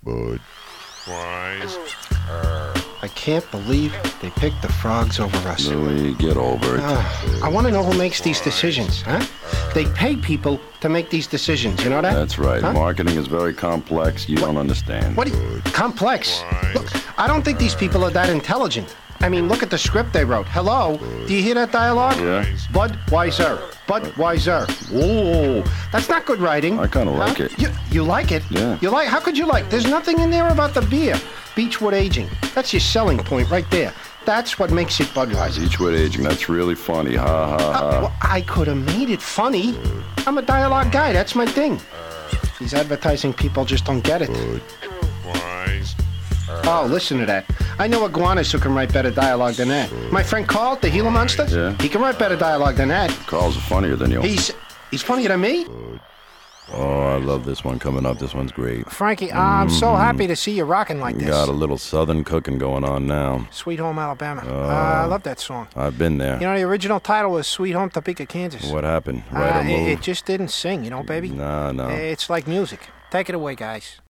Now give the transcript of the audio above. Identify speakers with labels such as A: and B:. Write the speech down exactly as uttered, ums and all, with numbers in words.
A: Bud. Wise.
B: I can't believe they picked the frogs over us.
A: Louie, get over it.
B: Uh, I want to know who makes these decisions, huh? They pay people to make these decisions, you know that?
A: That's right.
B: Huh?
A: Marketing is very complex. You
B: What?
A: don't understand.
B: What? do you- Complex? Look, I don't think these people are that intelligent. I mean, look at the script they wrote. Hello? Do you hear that dialogue?
A: Yeah.
B: Budweiser. Budweiser. Whoa. That's not good writing.
A: I kinda like
B: Huh?
A: it.
B: You, you like it?
A: Yeah.
B: You like? How could you like? There's nothing in there about the beer. Beechwood aging. That's your selling point right there. That's what makes it Budweiser.
A: Beechwood aging. That's really funny. Ha ha
B: Uh,
A: ha.
B: well, I could have made it funny. I'm a dialogue guy. That's my thing. These advertising people just don't get it.
A: Wise.
B: Oh, listen to that. I know iguanas who can write better dialogue than that. My friend Carl, the Gila Monster,
A: Yeah.
B: he can write better dialogue than that.
A: Carl's funnier than you.
B: He's he's funnier than me.
A: Oh, I love this one coming up. This one's great.
B: Frankie, I'm so happy to see you rocking like this.
A: Got a little southern cooking going on now.
B: Sweet Home Alabama. Uh, I love that song.
A: I've been there.
B: You know, the original title was Sweet Home Topeka, Kansas.
A: What happened?
B: Uh,
A: Right a
B: it,
A: move?
B: it just didn't sing, you know, baby.
A: Nah, no.
B: It's like music. Take it away, guys.